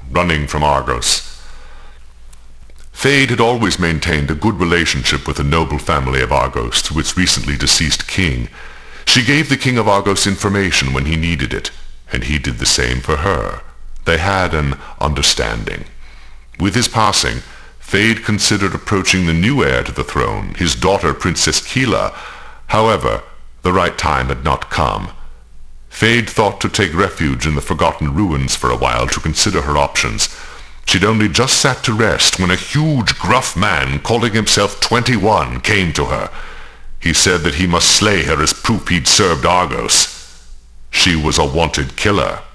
running from Argos. Feyd had always maintained a good relationship with the noble family of Argos through its recently deceased king. She gave the king of Argos information when he needed it, and he did the same for her. They had an understanding. With his passing, Feyd considered approaching the new heir to the throne, his daughter Princess Kila. However, the right time had not come. Feyd thought to take refuge in the Forgotten Ruins for a while to consider her options. She'd only just sat to rest when a huge, gruff man calling himself 21 came to her. He said that he must slay her as proof he'd served Argos. She was a wanted killer.